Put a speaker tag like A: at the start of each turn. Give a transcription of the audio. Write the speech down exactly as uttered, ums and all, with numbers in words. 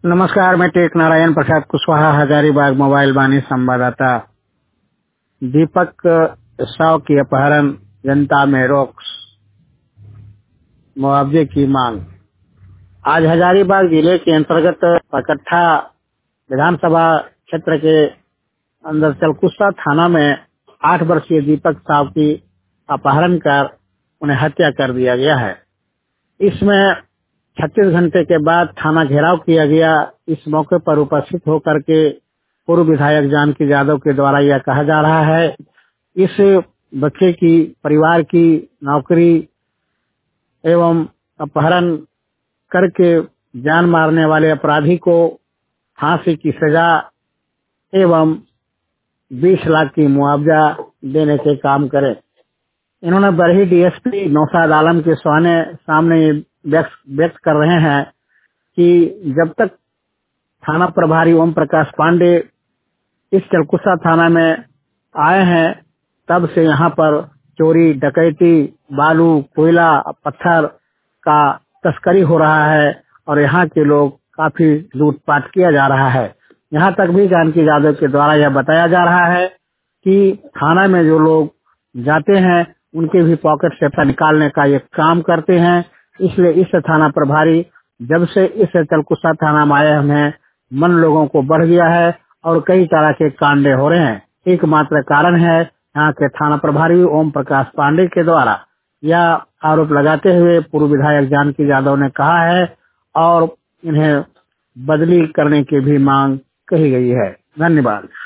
A: नमस्कार, मैं टेक नारायण प्रसाद कुशवाहा, हजारीबाग मोबाइल वाणी संवाददाता। दीपक साव की अपहरण, जनता में रोष, मुआवजे की मांग। आज हजारीबाग जिले के अंतर्गत पकट्ठा विधानसभा क्षेत्र के अंदर चलकुस्सा थाना में आठ वर्षीय दीपक साव की अपहरण कर उन्हें हत्या कर दिया गया है। इसमें छत्तीस घंटे के बाद थाना घेराव किया गया। इस मौके पर उपस्थित होकर के पूर्व विधायक जानकी यादव के द्वारा यह कहा जा रहा है, इस बच्चे की परिवार की नौकरी एवं अपहरण करके जान मारने वाले अपराधी को फांसी की सजा एवं बीस लाख की मुआवजा देने के काम करें। इन्होंने बरही डीएसपी नौशाद आलम के सामने सामने व्यक्त व्यक्त कर रहे हैं कि जब तक थाना प्रभारी ओम प्रकाश पांडे इस चलकुस्सा थाना में आए हैं, तब से यहाँ पर चोरी, डकैती, बालू, कोयला, पत्थर का तस्करी हो रहा है और यहाँ के लोग काफी लूटपाट किया जा रहा है। यहाँ तक भी जानकी यादव के द्वारा यह बताया जा रहा है कि थाना में जो लोग जाते हैं उनके भी पॉकेट से पैसा निकालने का ये काम करते हैं। इसलिए इस थाना प्रभारी जब से इस चलकुस्सा थाना में आए हैं, मन लोगों को बढ़ गया है और कई तरह के कांडे हो रहे हैं। एकमात्र कारण है यहाँ के थाना प्रभारी ओम प्रकाश पांडे के द्वारा। यह आरोप लगाते हुए पूर्व विधायक जानकी यादव ने कहा है और इन्हें बदली करने की भी मांग कही गई है। धन्यवाद।